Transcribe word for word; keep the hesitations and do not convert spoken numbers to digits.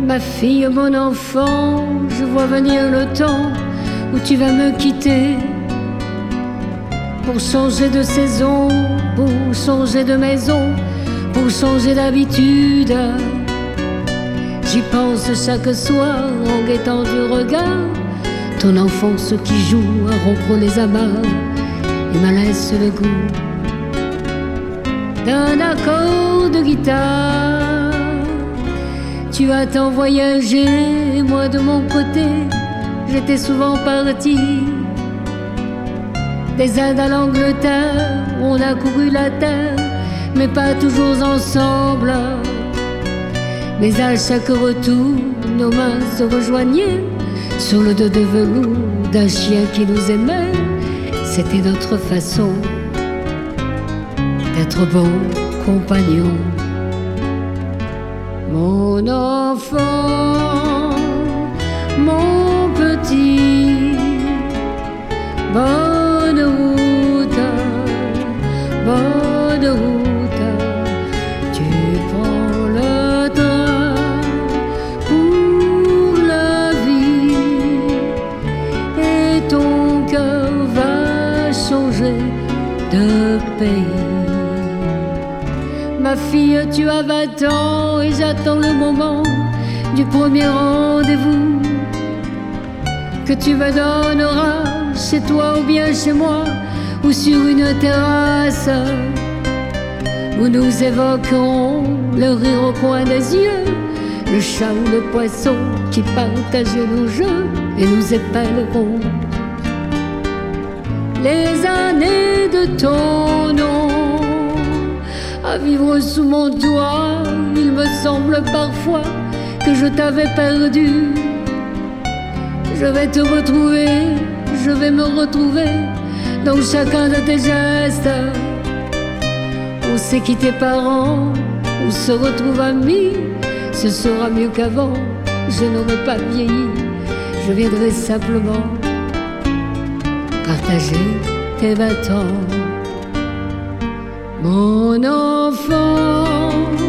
Ma fille, mon enfant, je vois venir le temps où tu vas me quitter pour changer de saison, pour changer de maison, pour changer d'habitude. J'y pense chaque soir en guettant du regard ton enfance qui joue à rompre les amarres et me laisse le goût d'un accord de guitare. Tu as tant voyagé, et moi de mon côté, j'étais souvent parti. Des Indes à l'Angleterre, on a couru la terre, mais pas toujours ensemble. Mais à chaque retour, nos mains se rejoignaient sur le dos de velours d'un chien qui nous aimait. C'était notre façon d'être bons compagnons. Mon enfant, mon petit, bonne route, bonne route. Tu prends le train pour la vie et ton cœur va changer de pays. Ma fille, tu as vingt ans et j'attends le moment du premier rendez-vous que tu me donneras chez toi ou bien chez moi ou sur une terrasse où nous évoquerons le rire au coin des yeux, le chat ou le poisson qui partageait nos jeux et nous épellerons les années de ton nom. À vivre sous mon toit, il me semble parfois que je t'avais perdu. Je vais te retrouver, je vais me retrouver dans chacun de tes gestes. On sait qui tes parents, on se retrouve amis. Ce sera mieux qu'avant, je n'aurai pas vieilli. Je viendrai simplement partager tes vingt ans. Mon enfant,